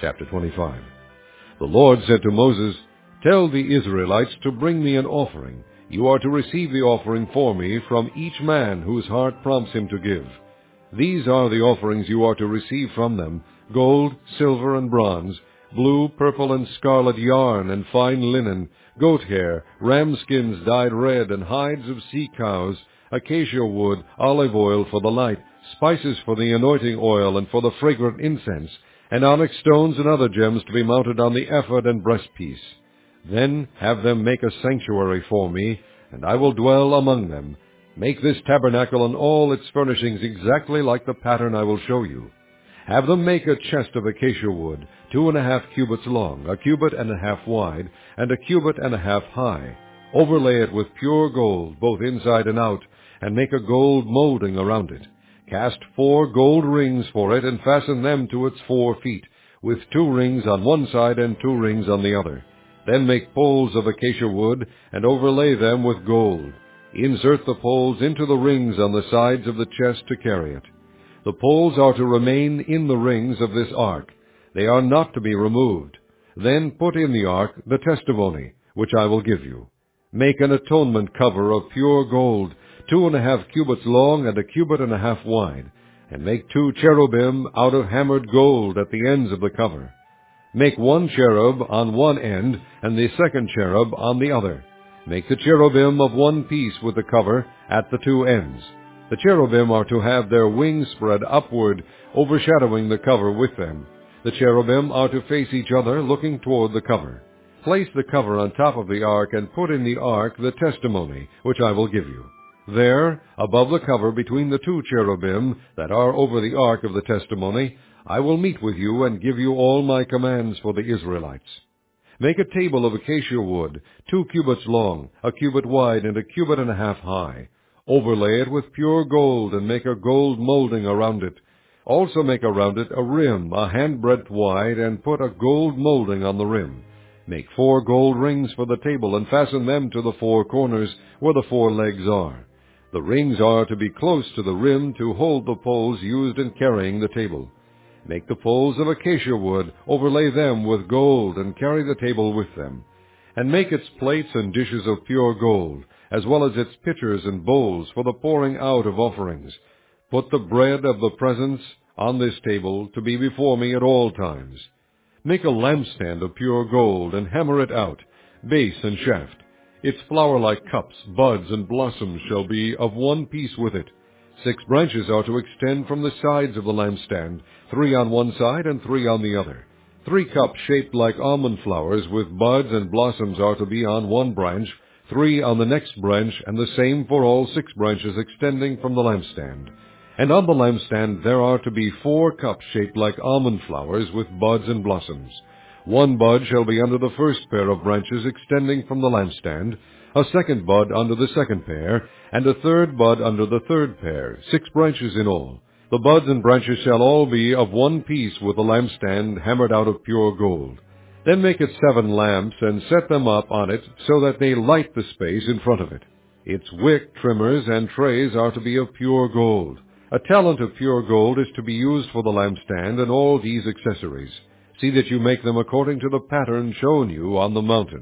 Chapter 25. The Lord said to Moses, "Tell the Israelites to bring me an offering. You are to receive the offering for me from each man whose heart prompts him to give. These are the offerings you are to receive from them: gold, silver, and bronze, blue, purple, and scarlet yarn, and fine linen, goat hair, ram skins dyed red, and hides of sea cows, acacia wood, olive oil for the light, spices for the anointing oil and for the fragrant incense, and onyx stones and other gems to be mounted on the ephod and breastpiece. Then have them make a sanctuary for me, and I will dwell among them. Make this tabernacle and all its furnishings exactly like the pattern I will show you. Have them make a chest of acacia wood, 2.5 cubits long, 1.5 cubits wide, and 1.5 cubits high. Overlay it with pure gold, both inside and out, and make a gold molding around it. Cast 4 gold rings for it, and fasten them to its 4 feet, with 2 rings on one side and 2 rings on the other. Then make poles of acacia wood, and overlay them with gold. Insert the poles into the rings on the sides of the chest to carry it. The poles are to remain in the rings of this ark. They are not to be removed. Then put in the ark the testimony, which I will give you. Make an atonement cover of pure gold, 2.5 cubits long and 1.5 cubits wide, and make 2 cherubim out of hammered gold at the ends of the cover. Make 1 cherub on one end, and the second cherub on the other. Make the cherubim of one piece with the cover at the 2 ends. The cherubim are to have their wings spread upward, overshadowing the cover with them. The cherubim are to face each other, looking toward the cover. Place the cover on top of the ark, and put in the ark the testimony, which I will give you. There, above the cover between the 2 cherubim that are over the ark of the testimony, I will meet with you and give you all my commands for the Israelites. Make a table of acacia wood, 2 cubits long, 1 cubit wide, and 1.5 cubits high. Overlay it with pure gold, and make a gold molding around it. Also make around it a rim, a handbreadth wide, and put a gold molding on the rim. Make 4 gold rings for the table, and fasten them to the 4 corners where the 4 legs are. The rings are to be close to the rim to hold the poles used in carrying the table. Make the poles of acacia wood, overlay them with gold, and carry the table with them. And make its plates and dishes of pure gold, as well as its pitchers and bowls for the pouring out of offerings. Put the bread of the presence on this table to be before me at all times. Make a lampstand of pure gold, and hammer it out, base and shaft. Its flower-like cups, buds, and blossoms shall be of one piece with it. 6 branches are to extend from the sides of the lampstand, 3 on one side and 3 on the other. 3 cups shaped like almond flowers with buds and blossoms are to be on one branch, 3 on the next branch, and the same for all 6 branches extending from the lampstand. And on the lampstand there are to be 4 cups shaped like almond flowers with buds and blossoms. 1 bud shall be under the first pair of branches extending from the lampstand, a 2nd bud under the 2nd pair, and a 3rd bud under the 3rd pair, 6 branches in all. The buds and branches shall all be of one piece with the lampstand hammered out of pure gold. Then make it 7 lamps, and set them up on it so that they light the space in front of it. Its wick, trimmers, and trays are to be of pure gold. A talent of pure gold is to be used for the lampstand and all these accessories. See that you make them according to the pattern shown you on the mountain.